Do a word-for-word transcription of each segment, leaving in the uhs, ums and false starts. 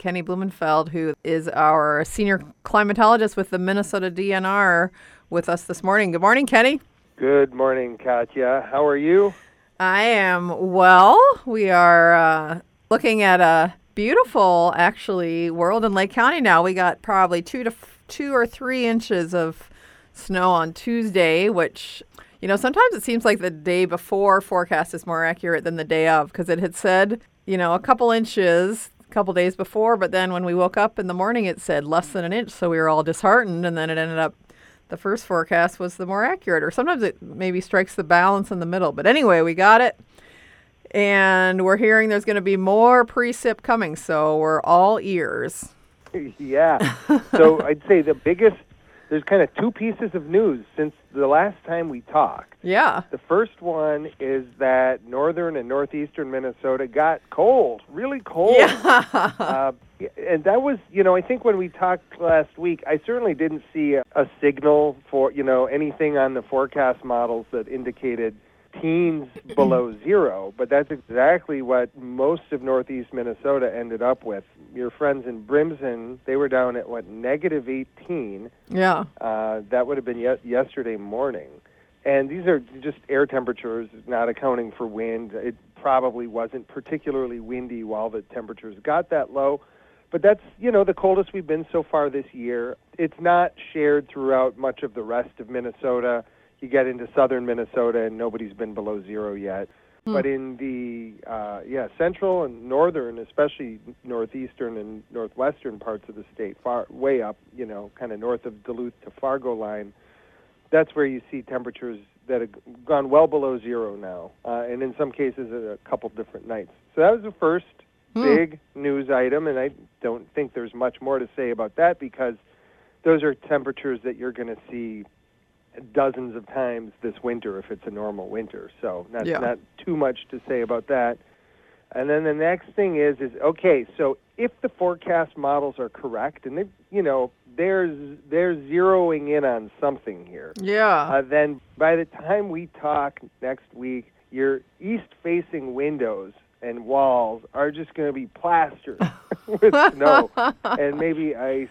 Kenny Blumenfeld, who is our senior climatologist with the Minnesota D N R, with us this morning. Good morning, Kenny. Good morning, Katya. How are you? I am well. We are uh, looking at a beautiful, actually, world in Lake County now. We got probably two to f- two or three inches of snow on Tuesday, which, you know, sometimes it seems like the day before forecast is more accurate than the day of, because it had said, you know, a couple inches a couple days before, but then when we woke up in the morning, it said less than an inch, so we were all disheartened, and then it ended up the first forecast was the more accurate, or sometimes it maybe strikes the balance in the middle. But anyway, we got it, and we're hearing there's going to be more precip coming, so we're all ears. Yeah. So I'd say the biggest, there's kind of two pieces of news since the last time we talked. Yeah. The first one is that northern and northeastern Minnesota got cold, really cold. Yeah. uh, and that was, you know, I think when we talked last week, I certainly didn't see a, a signal for, you know, anything on the forecast models that indicated teens below zero, but that's exactly what most of northeast Minnesota ended up with. Your friends in Brimson, they were down at, what, negative eighteen. Yeah. Uh, that would have been ye- yesterday morning. And these are just air temperatures, not accounting for wind. It probably wasn't particularly windy while the temperatures got that low. But that's, you know, the coldest we've been so far this year. It's not shared throughout much of the rest of Minnesota. You get into southern Minnesota, and nobody's been below zero yet. Hmm. But in the, uh, yeah, central and northern, especially northeastern and northwestern parts of the state, far way up, you know, kind of north of Duluth to Fargo line, that's where you see temperatures that have gone well below zero now, uh, and in some cases a couple different nights. So that was the first hmm. big news item, and I don't think there's much more to say about that because those are temperatures that you're going to see dozens of times this winter if it's a normal winter. So not, yeah. not too much to say about that. And then the next thing is, is okay, so if the forecast models are correct, and they, you know, they're, they're zeroing in on something here. Yeah. Uh, then by the time we talk next week, your east-facing windows and walls are just going to be plastered with snow and maybe ice.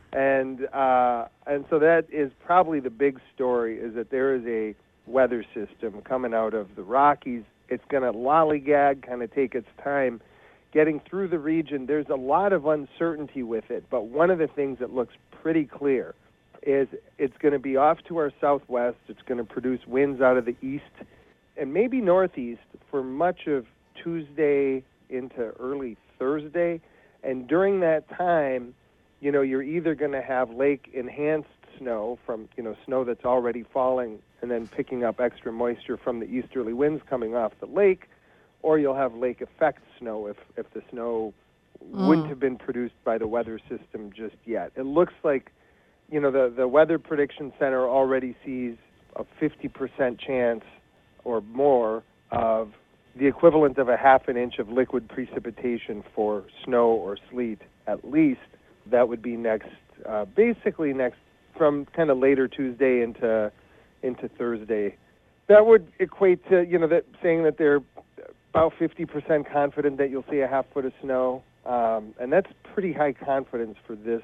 And uh, and so that is probably the big story, is that there is a weather system coming out of the Rockies. It's going to lollygag, kind of take its time getting through the region. There's a lot of uncertainty with it, but one of the things that looks pretty clear is it's going to be off to our southwest. It's going to produce winds out of the east and maybe northeast for much of Tuesday into early Thursday. And during that time, you know, you're either going to have lake-enhanced snow from, you know, snow that's already falling and then picking up extra moisture from the easterly winds coming off the lake, or you'll have lake-effect snow if, if the snow mm. wouldn't have been produced by the weather system just yet. It looks like, you know, the, the Weather Prediction Center already sees a fifty percent chance or more of the equivalent of a half an inch of liquid precipitation for snow or sleet at least. That would be next, uh, basically next, from kind of later Tuesday into into Thursday. That would equate to, you know, that saying that they're about fifty percent confident that you'll see a half foot of snow, um, and that's pretty high confidence for this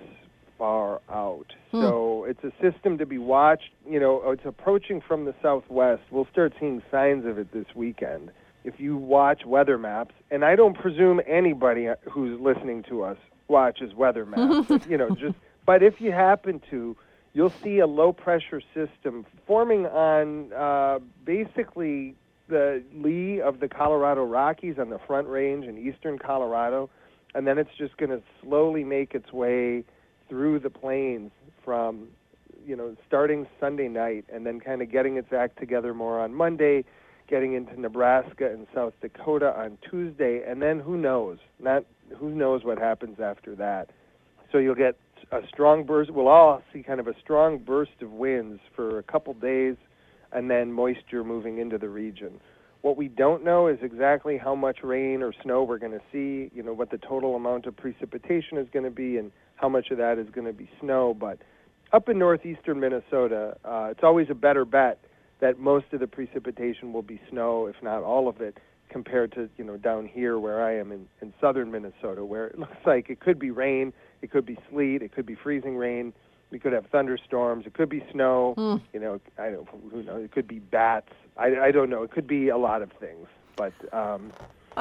far out. Hmm. So it's a system to be watched. You know, it's approaching from the southwest. We'll start seeing signs of it this weekend. If you watch weather maps, and I don't presume anybody who's listening to us watches weather maps, you know, just, but if you happen to, you'll see a low-pressure system forming on uh, basically the lee of the Colorado Rockies on the Front Range in eastern Colorado, and then it's just going to slowly make its way through the plains from, you know, starting Sunday night and then kind of getting its act together more on Monday, getting into Nebraska and South Dakota on Tuesday, and then who knows? Not who knows what happens after that. So you'll get a strong burst. We'll all see kind of a strong burst of winds for a couple days, and then moisture moving into the region. What we don't know is exactly how much rain or snow we're going to see, you know, what the total amount of precipitation is going to be and how much of that is going to be snow. But up in northeastern Minnesota, uh, it's always a better bet that most of the precipitation will be snow, if not all of it, compared to, you know, down here where I am in, in southern Minnesota, where it looks like it could be rain, it could be sleet, it could be freezing rain, we could have thunderstorms, it could be snow, Mm. you know, I don't, who knows, it could be bats, I, I don't know, it could be a lot of things, but um,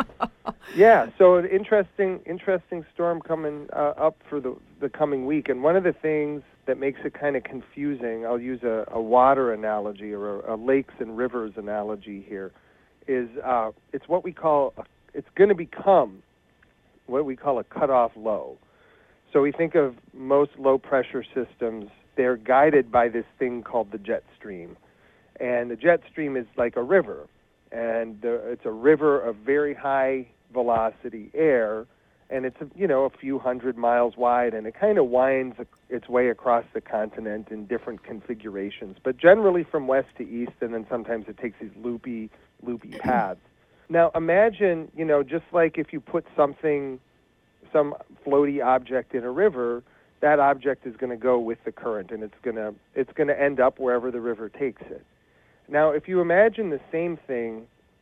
yeah, so an interesting, interesting storm coming uh, up for the, the coming week, and one of the things that makes it kind of confusing, I'll use a, a water analogy or a, a lakes and rivers analogy here, is uh, it's what we call, a, it's going to become what we call a cutoff low. So we think of most low-pressure systems, they're guided by this thing called the jet stream. And the jet stream is like a river, and the, it's a river of very high-velocity air, and it's, you know, a few hundred miles wide, and it kind of winds its way across the continent in different configurations, but generally from west to east, and then sometimes it takes these loopy, loopy paths. Now imagine, you know, just like if you put something, some floaty object in a river, that object is going to go with the current, and it's going to it's going to end up wherever the river takes it. Now, if you imagine the same thing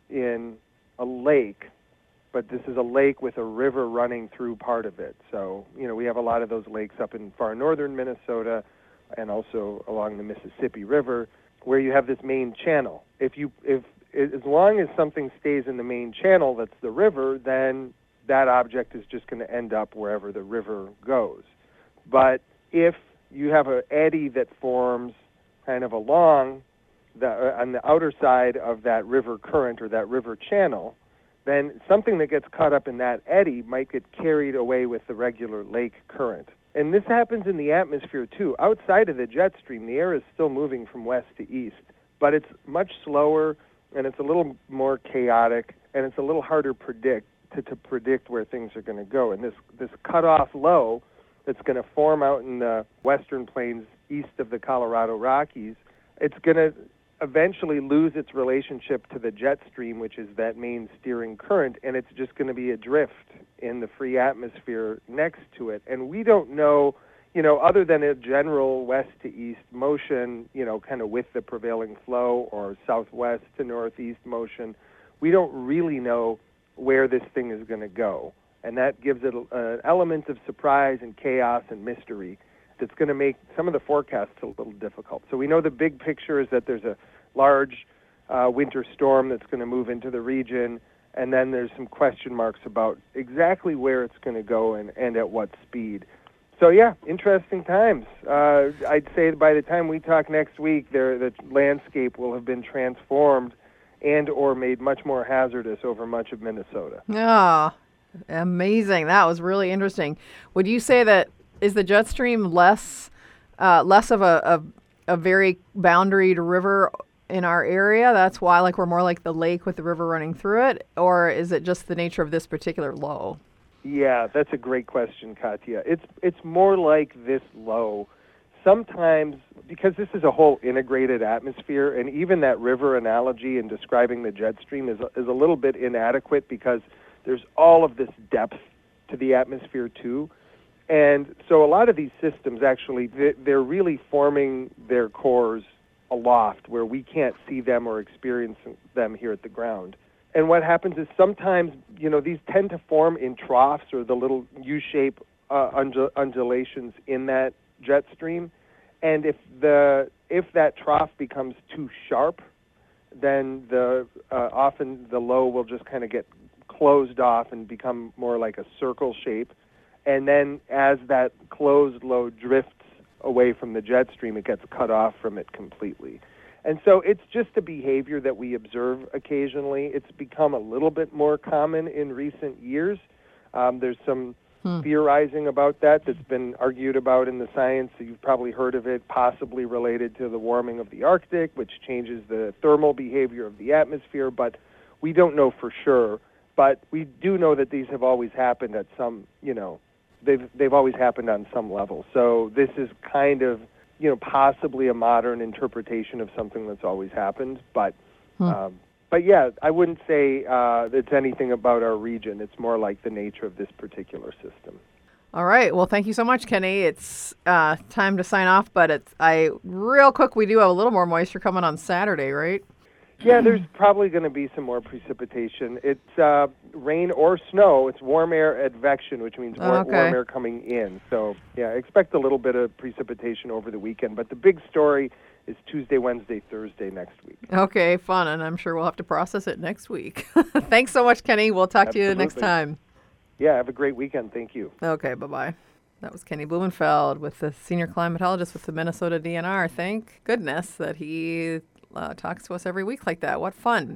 in a lake, but this is a lake with a river running through part of it. So, you know, we have a lot of those lakes up in far northern Minnesota and also along the Mississippi River, where you have this main channel. If you, if as long as something stays in the main channel that's the river, then that object is just going to end up wherever the river goes. But if you have an eddy that forms kind of along the, uh, on the outer side of that river current or that river channel, then something that gets caught up in that eddy might get carried away with the regular lake current. And this happens in the atmosphere too. Outside of the jet stream, the air is still moving from west to east, but it's much slower and it's a little more chaotic and it's a little harder predict to, to predict where things are going to go. And this, this cutoff low that's going to form out in the western plains east of the Colorado Rockies, it's going to eventually lose its relationship to the jet stream, which is that main steering current, and it's just going to be adrift in the free atmosphere next to it. And we don't know, you know, other than a general west to east motion, you know, kind of with the prevailing flow, or southwest to northeast motion, we don't really know where this thing is going to go. And that gives it an element of surprise and chaos and mystery that's going to make some of the forecasts a little difficult. So we know the big picture is that there's a large uh, winter storm that's going to move into the region, and then there's some question marks about exactly where it's going to go and, and at what speed. So yeah, interesting times. Uh, I'd say by the time we talk next week, there, the landscape will have been transformed and or made much more hazardous over much of Minnesota. Oh, amazing. That was really interesting. Would you say that is the jet stream less uh, less of a, a, a very boundaried river in our area? That's why like we're more like the lake with the river running through it? Or is it just the nature of this particular low? Yeah, that's a great question, Katya. It's it's more like this low. Sometimes, because this is a whole integrated atmosphere, and even that river analogy in describing the jet stream is, is a little bit inadequate because there's all of this depth to the atmosphere too. And so a lot of these systems actually, they're really forming their cores aloft where we can't see them or experience them here at the ground. And what happens is sometimes, you know, these tend to form in troughs or the little U-shape uh, undul- undulations in that jet stream. And if the if that trough becomes too sharp, then the uh, often the low will just kind of get closed off and become more like a circle shape. And then as that closed low drifts away from the jet stream, it gets cut off from it completely. And so it's just a behavior that we observe occasionally. It's become a little bit more common in recent years. Um, there's some hmm. theorizing about that that's been argued about in the science. You've probably heard of it, possibly related to the warming of the Arctic, which changes the thermal behavior of the atmosphere, but we don't know for sure. But we do know that these have always happened at some, you know, they've they've always happened on some level. So this is kind of, you know, possibly a modern interpretation of something that's always happened. But, hmm. um, but yeah, I wouldn't say uh, it's anything about our region. It's more like the nature of this particular system. All right. Well, thank you so much, Kenny. It's uh, time to sign off, but it's I real quick. We do have a little more moisture coming on Saturday, right? Yeah, there's probably going to be some more precipitation. It's uh, rain or snow. It's warm air advection, which means war- Okay. warm air coming in. So, yeah, expect a little bit of precipitation over the weekend. But the big story is Tuesday, Wednesday, Thursday next week. Okay, fun, and I'm sure we'll have to process it next week. Thanks so much, Kenny. We'll talk to you next Absolutely. time. Yeah, have a great weekend. Thank you. Okay, bye-bye. That was Kenny Blumenfeld with the senior climatologist with the Minnesota D N R. Thank goodness that he uh, talks to us every week like that. What fun.